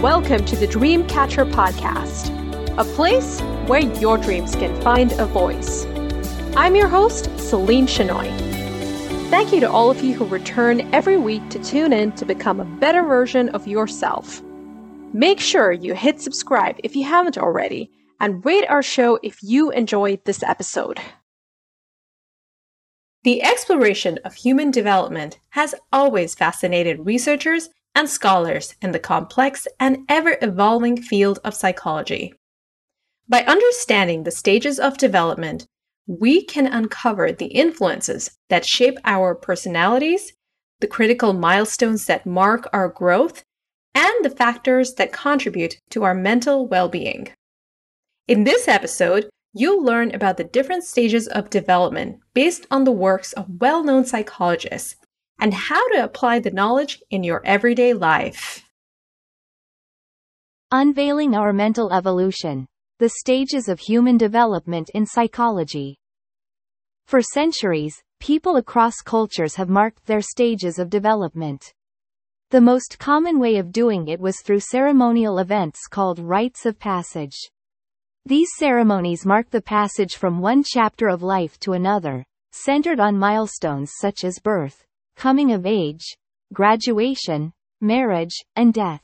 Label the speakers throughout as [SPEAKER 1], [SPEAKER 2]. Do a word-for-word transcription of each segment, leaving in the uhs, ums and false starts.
[SPEAKER 1] welcome to the Dreamcatcher Podcast, a place where your dreams can find a voice. I'm your host, Celine Chenoy. Thank you to all of you who return every week to tune in to become a better version of yourself. Make sure you hit subscribe if you haven't already, and rate our show if you enjoyed this episode. The exploration of human development has always fascinated researchers and scholars in the complex and ever-evolving field of psychology. By understanding the stages of development, we can uncover the influences that shape our personalities, the critical milestones that mark our growth, and the factors that contribute to our mental well-being. In this episode, you'll learn about the different stages of development based on the works of well-known psychologists and how to apply the knowledge in your everyday life.
[SPEAKER 2] Unveiling our mental evolution. The stages of human development in psychology. For centuries, people across cultures have marked their stages of development. The most common way of doing it was through ceremonial events called rites of passage. These ceremonies mark the passage from one chapter of life to another, centered on milestones such as birth, coming of age, graduation, marriage, and death.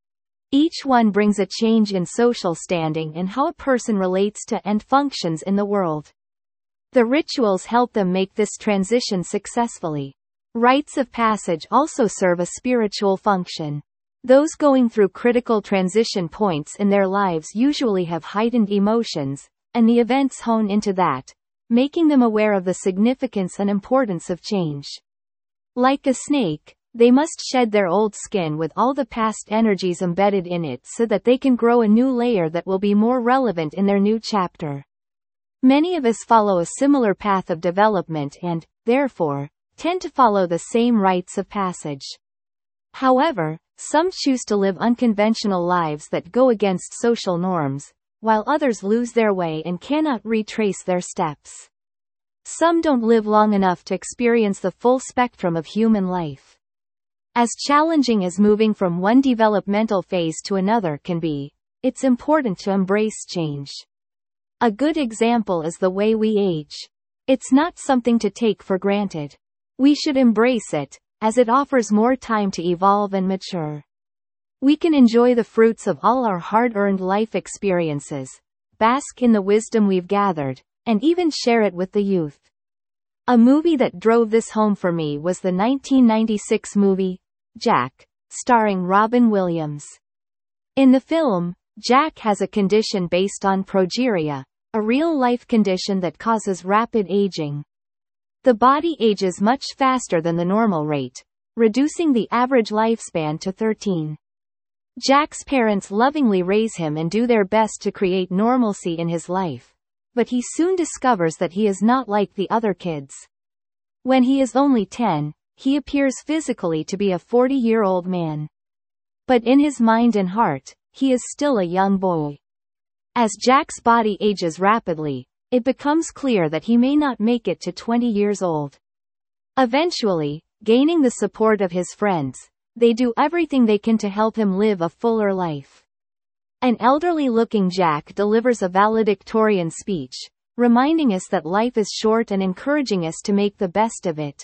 [SPEAKER 2] Each one brings a change in social standing and how a person relates to and functions in the world. The rituals help them make this transition successfully. Rites of passage also serve a spiritual function. Those going through critical transition points in their lives usually have heightened emotions, and the events hone into that, making them aware of the significance and importance of change. Like a snake, they must shed their old skin with all the past energies embedded in it so that they can grow a new layer that will be more relevant in their new chapter. Many of us follow a similar path of development and, therefore, tend to follow the same rites of passage. However, some choose to live unconventional lives that go against social norms, while others lose their way and cannot retrace their steps. Some don't live long enough to experience the full spectrum of human life. As challenging as moving from one developmental phase to another can be, it's important to embrace change. A good example is the way we age. It's not something to take for granted. We should embrace it, as it offers more time to evolve and mature. We can enjoy the fruits of all our hard-earned life experiences, bask in the wisdom we've gathered, and even share it with the youth. A movie that drove this home for me was the nineteen ninety-six movie, Jack, starring Robin Williams. In the film, Jack has a condition based on progeria, a real-life condition that causes rapid aging. The body ages much faster than the normal rate, reducing the average lifespan to thirteen. Jack's parents lovingly raise him and do their best to create normalcy in his life, but he soon discovers that he is not like the other kids. When he is only ten, he appears physically to be a forty-year-old man. But in his mind and heart, he is still a young boy. As Jack's body ages rapidly, it becomes clear that he may not make it to twenty years old. Eventually, gaining the support of his friends, they do everything they can to help him live a fuller life. An elderly-looking Jack delivers a valedictorian speech, reminding us that life is short and encouraging us to make the best of it.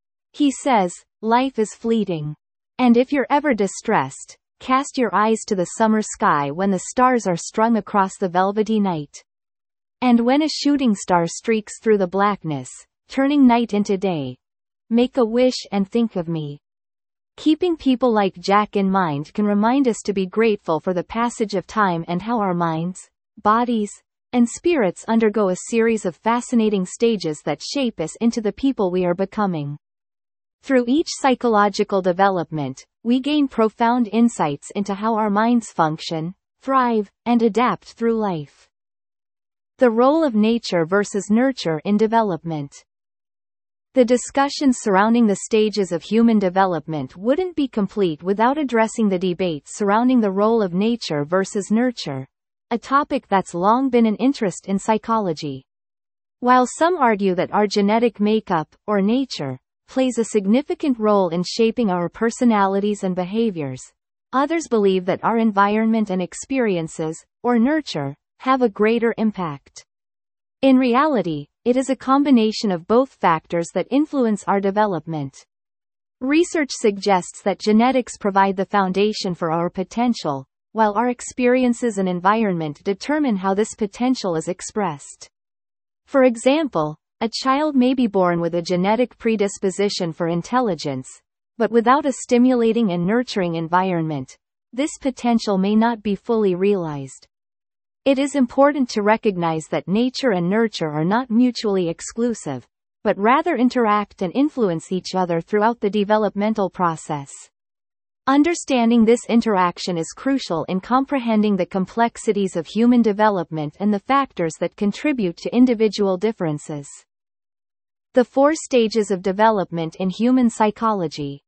[SPEAKER 2] He says, "Life is fleeting. And if you're ever distressed, cast your eyes to the summer sky when the stars are strung across the velvety night. And when a shooting star streaks through the blackness, turning night into day, make a wish and think of me." Keeping people like Jack in mind can remind us to be grateful for the passage of time and how our minds, bodies, and spirits undergo a series of fascinating stages that shape us into the people we are becoming. Through each psychological development, we gain profound insights into how our minds function, thrive, and adapt through life. The role of nature versus nurture in development. The discussion surrounding the stages of human development wouldn't be complete without addressing the debate surrounding the role of nature versus nurture, a topic that's long been an interest in psychology. While some argue that our genetic makeup, or nature, plays a significant role in shaping our personalities and behaviors, Others believe that our environment and experiences, or nurture, have a greater impact. In reality, it is a combination of both factors that influence our development. Research suggests that genetics provide the foundation for our potential, while our experiences and environment determine how this potential is expressed. For example, a child may be born with a genetic predisposition for intelligence, but without a stimulating and nurturing environment, this potential may not be fully realized. It is important to recognize that nature and nurture are not mutually exclusive, but rather interact and influence each other throughout the developmental process. Understanding this interaction is crucial in comprehending the complexities of human development and the factors that contribute to individual differences. The four stages of development in human psychology.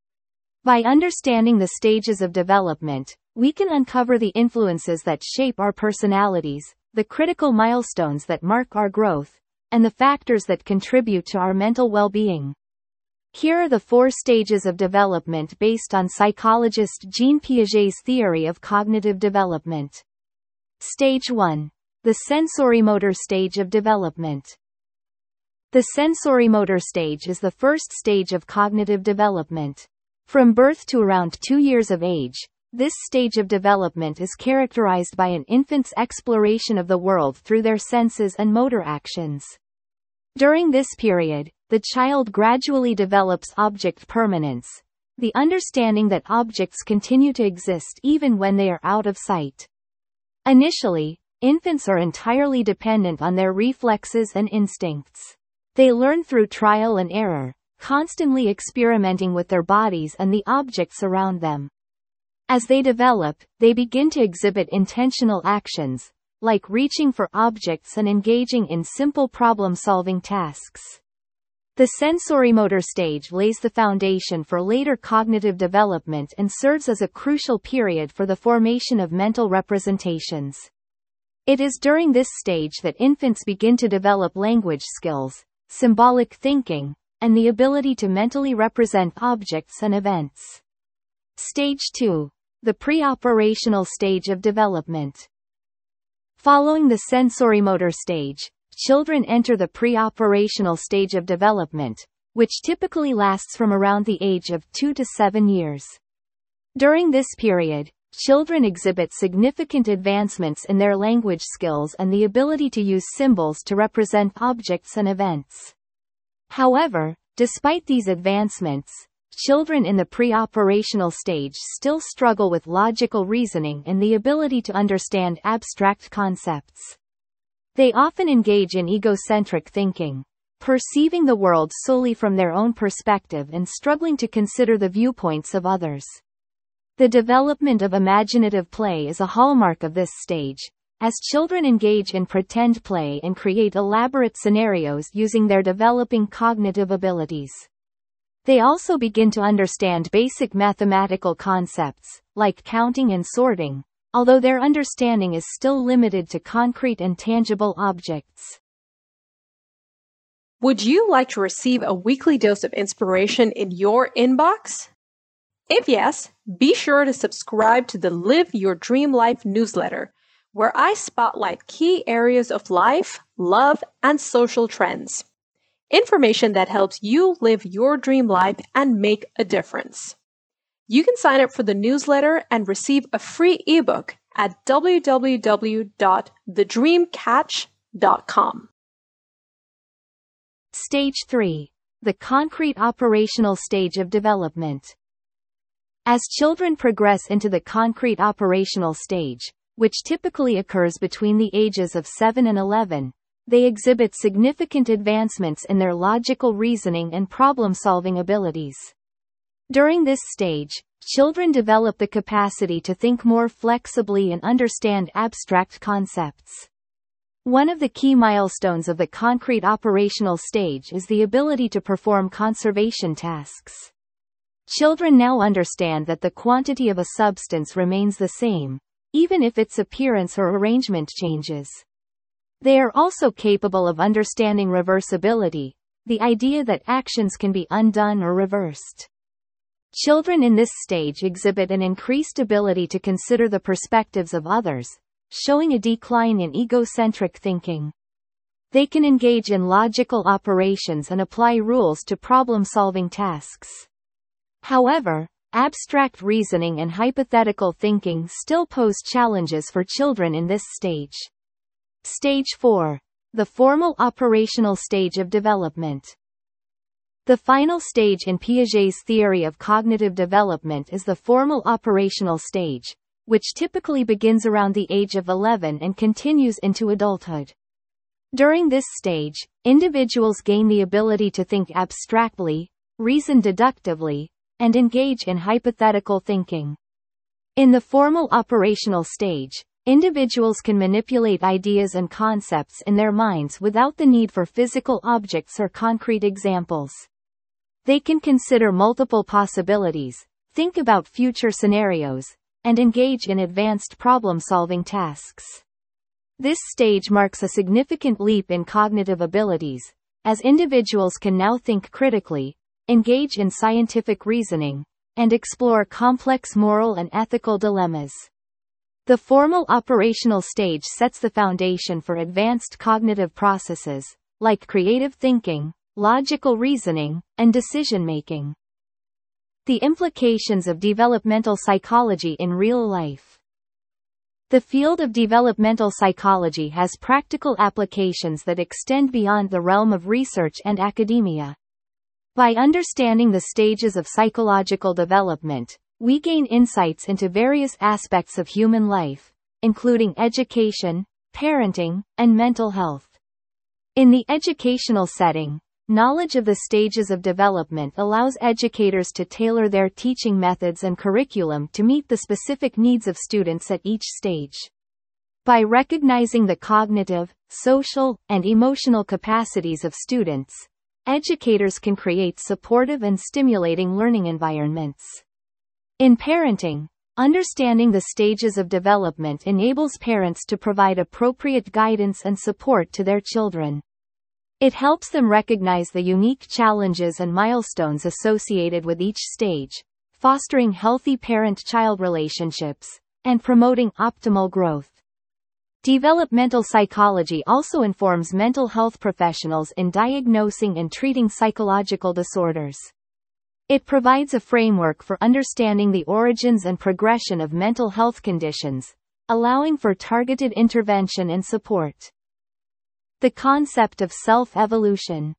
[SPEAKER 2] By understanding the stages of development, we can uncover the influences that shape our personalities, the critical milestones that mark our growth, and the factors that contribute to our mental well-being. Here are the four stages of development based on psychologist Jean Piaget's theory of cognitive development. Stage one. The sensorimotor stage of development. The sensorimotor stage is the first stage of cognitive development. From birth to around two years of age, this stage of development is characterized by an infant's exploration of the world through their senses and motor actions. During this period, the child gradually develops object permanence, the understanding that objects continue to exist even when they are out of sight. Initially, infants are entirely dependent on their reflexes and instincts. They learn through trial and error, constantly experimenting with their bodies and the objects around them. As they develop, they begin to exhibit intentional actions, like reaching for objects and engaging in simple problem-solving tasks. The sensorimotor stage lays the foundation for later cognitive development and serves as a crucial period for the formation of mental representations. It is during this stage that infants begin to develop language skills, symbolic thinking, and the ability to mentally represent objects and events. Stage two. The preoperational stage of development. Following the sensorimotor stage, children enter the preoperational stage of development, which typically lasts from around the age of two to seven years. During this period, children exhibit significant advancements in their language skills and the ability to use symbols to represent objects and events. However, despite these advancements, children in the preoperational stage still struggle with logical reasoning and the ability to understand abstract concepts. They often engage in egocentric thinking, perceiving the world solely from their own perspective and struggling to consider the viewpoints of others. The development of imaginative play is a hallmark of this stage, as children engage in pretend play and create elaborate scenarios using their developing cognitive abilities. They also begin to understand basic mathematical concepts, like counting and sorting, although their understanding is still limited to concrete and tangible objects.
[SPEAKER 1] Would you like to receive a weekly dose of inspiration in your inbox? If yes, be sure to subscribe to the Live Your Dream Life newsletter, where I spotlight key areas of life, love, and social trends. Information that helps you live your dream life and make a difference. You can sign up for the newsletter and receive a free ebook at w w w dot the dream catch dot com.
[SPEAKER 2] Stage three. The concrete operational stage of development. As children progress into the concrete operational stage, which typically occurs between the ages of seven and eleven, they exhibit significant advancements in their logical reasoning and problem-solving abilities. During this stage, children develop the capacity to think more flexibly and understand abstract concepts. One of the key milestones of the concrete operational stage is the ability to perform conservation tasks. Children now understand that the quantity of a substance remains the same, even if its appearance or arrangement changes. They are also capable of understanding reversibility, the idea that actions can be undone or reversed. Children in this stage exhibit an increased ability to consider the perspectives of others, showing a decline in egocentric thinking. They can engage in logical operations and apply rules to problem-solving tasks. However, abstract reasoning and hypothetical thinking still pose challenges for children in this stage. Stage four. The formal operational stage of development. The final stage in Piaget's theory of cognitive development is the formal operational stage, which typically begins around the age of eleven and continues into adulthood. During this stage, individuals gain the ability to think abstractly, reason deductively, and engage in hypothetical thinking. In the formal operational stage, individuals can manipulate ideas and concepts in their minds without the need for physical objects or concrete examples. They can consider multiple possibilities, think about future scenarios, and engage in advanced problem-solving tasks. This stage marks a significant leap in cognitive abilities, as individuals can now think critically, engage in scientific reasoning, and explore complex moral and ethical dilemmas. The formal operational stage sets the foundation for advanced cognitive processes, like creative thinking, logical reasoning, and decision-making. The implications of developmental psychology in real life. The field of developmental psychology has practical applications that extend beyond the realm of research and academia. By understanding the stages of psychological development, we gain insights into various aspects of human life, including education, parenting, and mental health. In the educational setting, knowledge of the stages of development allows educators to tailor their teaching methods and curriculum to meet the specific needs of students at each stage. By recognizing the cognitive, social, and emotional capacities of students, educators can create supportive and stimulating learning environments. In parenting, understanding the stages of development enables parents to provide appropriate guidance and support to their children. It helps them recognize the unique challenges and milestones associated with each stage, fostering healthy parent-child relationships, and promoting optimal growth. Developmental psychology also informs mental health professionals in diagnosing and treating psychological disorders. It provides a framework for understanding the origins and progression of mental health conditions, allowing for targeted intervention and support. The concept of self-evolution.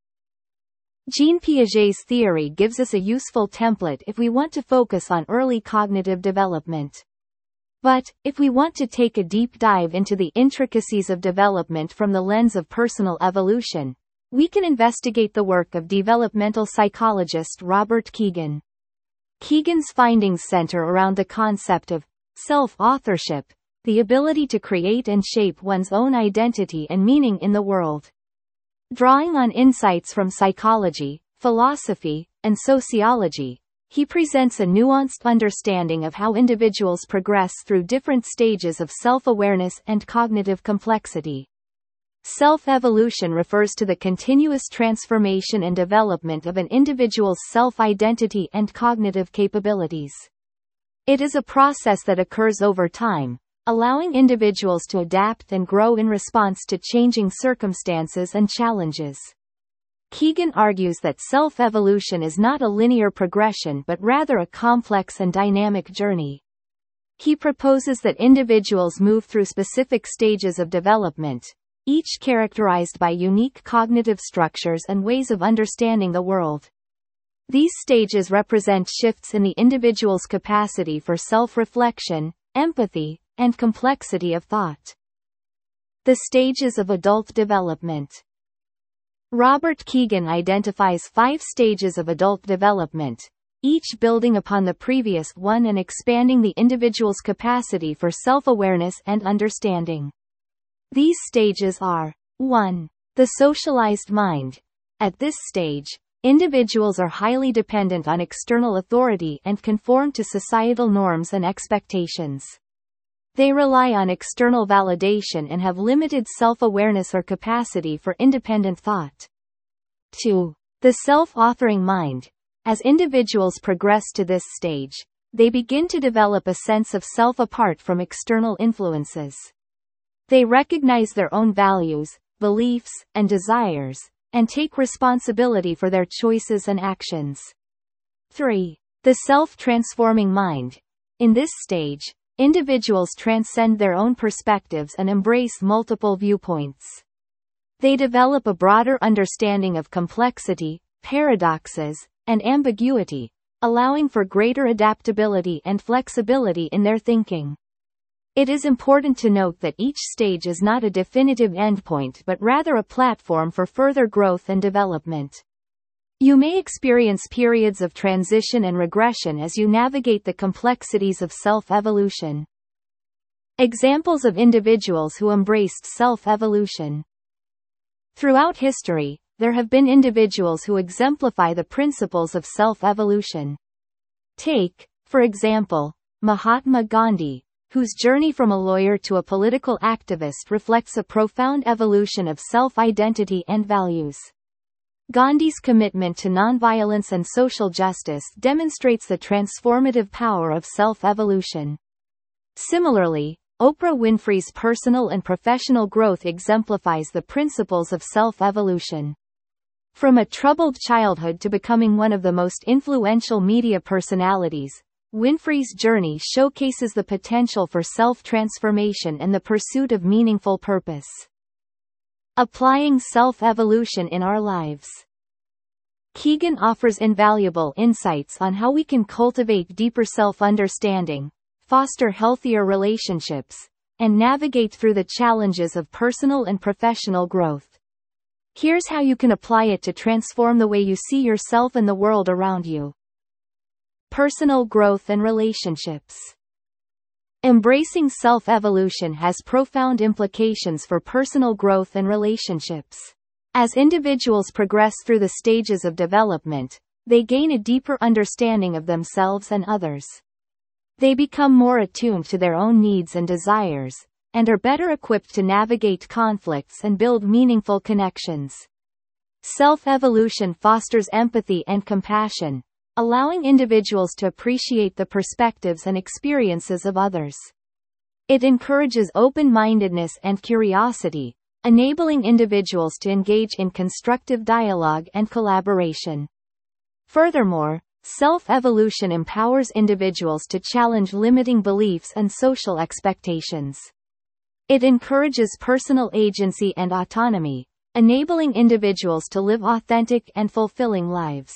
[SPEAKER 2] Jean Piaget's theory gives us a useful template if we want to focus on early cognitive development. But, if we want to take a deep dive into the intricacies of development from the lens of personal evolution, we can investigate the work of developmental psychologist Robert Kegan. Kegan's findings center around the concept of self-authorship, the ability to create and shape one's own identity and meaning in the world. Drawing on insights from psychology, philosophy, and sociology, he presents a nuanced understanding of how individuals progress through different stages of self-awareness and cognitive complexity. Self-evolution refers to the continuous transformation and development of an individual's self-identity and cognitive capabilities. It is a process that occurs over time, allowing individuals to adapt and grow in response to changing circumstances and challenges. Kegan argues that self-evolution is not a linear progression but rather a complex and dynamic journey. He proposes that individuals move through specific stages of development, each characterized by unique cognitive structures and ways of understanding the world. These stages represent shifts in the individual's capacity for self-reflection, empathy, and complexity of thought. The stages of adult development. Robert Kegan identifies five stages of adult development, each building upon the previous one and expanding the individual's capacity for self-awareness and understanding. These stages are: one. The socialized mind. At this stage, individuals are highly dependent on external authority and conform to societal norms and expectations. They rely on external validation and have limited self-awareness or capacity for independent thought. two. The self-authoring mind. As individuals progress to this stage, they begin to develop a sense of self apart from external influences. They recognize their own values, beliefs, and desires, and take responsibility for their choices and actions. three. The self-transforming mind. In this stage, individuals transcend their own perspectives and embrace multiple viewpoints. They develop a broader understanding of complexity, paradoxes, and ambiguity, allowing for greater adaptability and flexibility in their thinking. It is important to note that each stage is not a definitive endpoint but rather a platform for further growth and development. You may experience periods of transition and regression as you navigate the complexities of self-evolution. Examples of individuals who embraced self-evolution. Throughout history, there have been individuals who exemplify the principles of self-evolution. Take, for example, Mahatma Gandhi, whose journey from a lawyer to a political activist reflects a profound evolution of self-identity and values. Gandhi's commitment to nonviolence and social justice demonstrates the transformative power of self-evolution. Similarly, Oprah Winfrey's personal and professional growth exemplifies the principles of self-evolution. From a troubled childhood to becoming one of the most influential media personalities, Winfrey's journey showcases the potential for self-transformation and the pursuit of meaningful purpose. Applying self-evolution in our lives. Keegan offers invaluable insights on how we can cultivate deeper self-understanding, foster healthier relationships, and navigate through the challenges of personal and professional growth. Here's how you can apply it to transform the way you see yourself and the world around you. Personal growth and relationships. Embracing self-evolution has profound implications for personal growth and relationships. As individuals progress through the stages of development, they gain a deeper understanding of themselves and others. They become more attuned to their own needs and desires, and are better equipped to navigate conflicts and build meaningful connections. Self-evolution fosters empathy and compassion, allowing individuals to appreciate the perspectives and experiences of others. It encourages open-mindedness and curiosity, enabling individuals to engage in constructive dialogue and collaboration. Furthermore, self-evolution empowers individuals to challenge limiting beliefs and social expectations. It encourages personal agency and autonomy, enabling individuals to live authentic and fulfilling lives.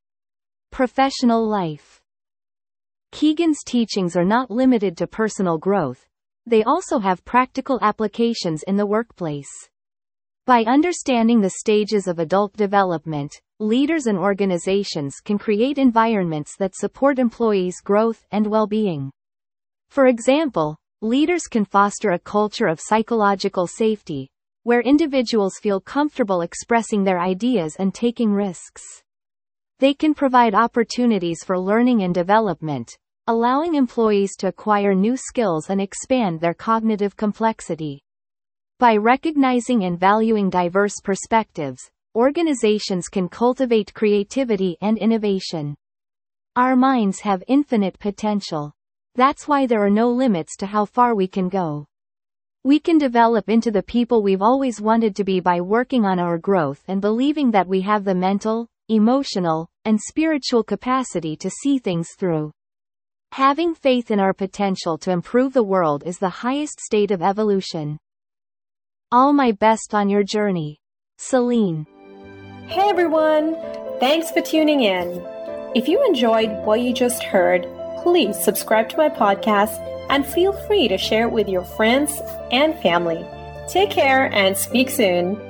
[SPEAKER 2] Professional life. Keegan's teachings are not limited to personal growth, they also have practical applications in the workplace. By understanding the stages of adult development, leaders and organizations can create environments that support employees' growth and well-being. For example, leaders can foster a culture of psychological safety, where individuals feel comfortable expressing their ideas and taking risks. They can provide opportunities for learning and development, allowing employees to acquire new skills and expand their cognitive complexity. By recognizing and valuing diverse perspectives, organizations can cultivate creativity and innovation. Our minds have infinite potential. That's why there are no limits to how far we can go. We can develop into the people we've always wanted to be by working on our growth and believing that we have the mental, emotional, and spiritual capacity to see things through. Having faith in our potential to improve the world is the highest state of evolution. All my best on your journey. Celine.
[SPEAKER 1] Hey everyone! Thanks for tuning in. If you enjoyed what you just heard, please subscribe to my podcast and feel free to share it with your friends and family. Take care and speak soon.